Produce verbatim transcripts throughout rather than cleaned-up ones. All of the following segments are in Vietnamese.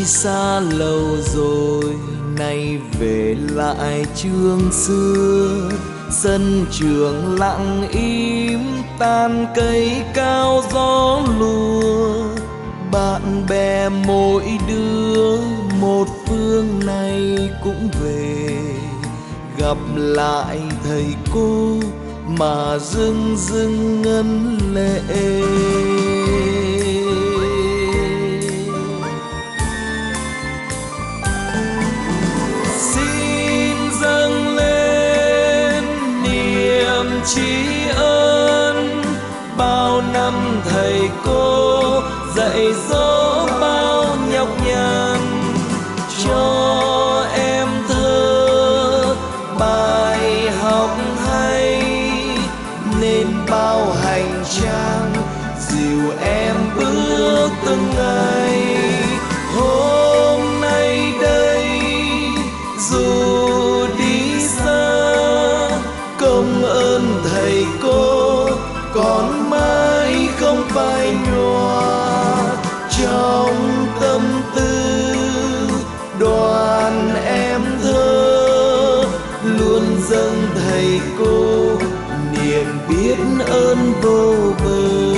xa lâu rồi nay về lại trường xưa, sân trường lặng im tan cây cao gió lùa. Bạn bè mỗi đứa một phương này cũng về, gặp lại thầy cô mà rưng rưng ngân lệ. Xin dâng lên niềm tri ân bao năm thầy cô dạy dỗ bao nhọc nhằn, cho em thơ bài học hay nên bao hành trang dìu em bước từng ngày. Hôm nay đây dù đi xa, công ơn thầy cô còn mãi không phai nhòa. Trong tâm tư đoàn em thơ luôn dâng thầy cô niềm biết ơn vô bờ.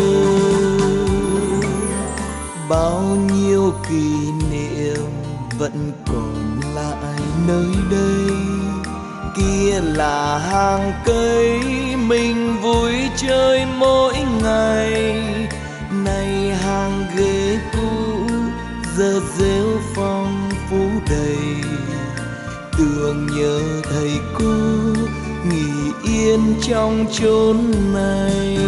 Bao nhiêu kỷ niệm vẫn còn lại nơi đây, kia là hàng cây mình vui chơi mỗi ngày. Nay hàng ghế cũ giờ rêu phong phú đầy, tưởng nhớ thầy cô nghỉ yên trong chốn này.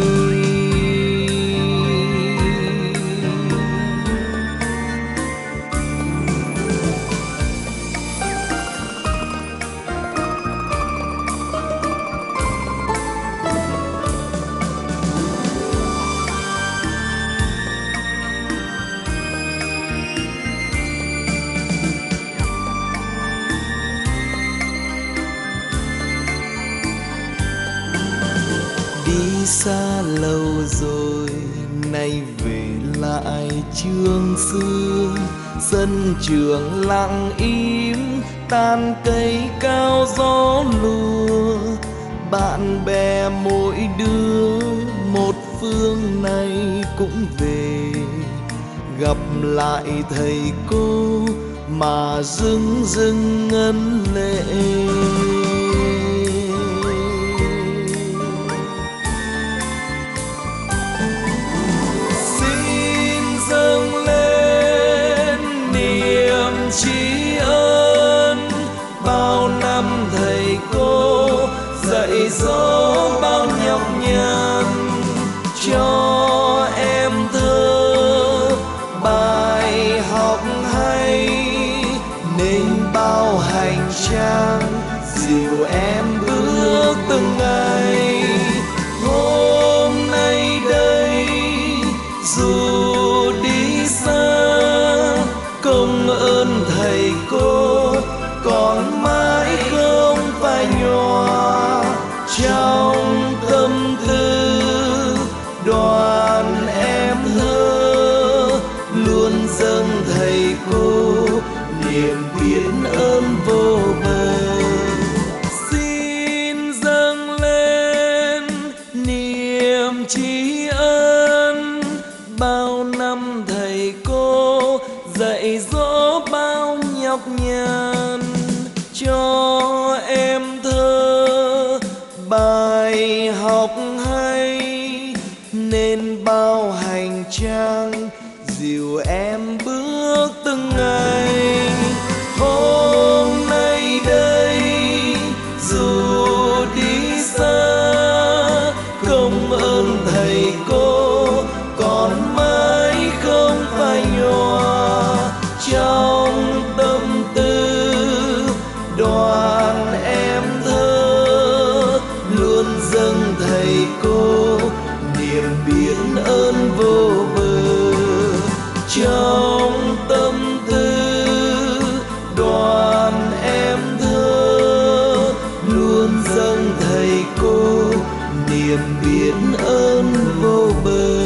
Đi xa lâu rồi nay về lại trường xưa, sân trường lặng im tan cây cao gió lùa. Bạn bè mỗi đứa một phương này cũng về, gặp lại thầy cô mà rưng rưng ngân lệ. Tri ân bao năm thầy cô dạy dỗ bao nhọc nhằn, cho em thơ bài học hay nên bao hành trang dìu em bước từng ngày. Hôm nay đây dù đi xa, công ơn thầy cô còn mãi không phai nhòa. Trong tâm tư đoàn em thơ luôn dâng thầy cô niềm biết ơn vô bờ. Xin dâng lên niềm tri ân bao năm thầy cô dạy dỗ bao nhọc nhằn, cho em thơ bài học hay nên bao hành trang dìu em bước từng ngày. Hôm nay đây dù đi xa, công ơn thầy cô còn mãi không phai nhòa. Trong tâm tư đoàn em thơ luôn dâng thầy cô niềm biết ơn vô bờ. Trong tâm tư đoàn em thơ luôn dâng thầy cô niềm biết ơn vô bờ.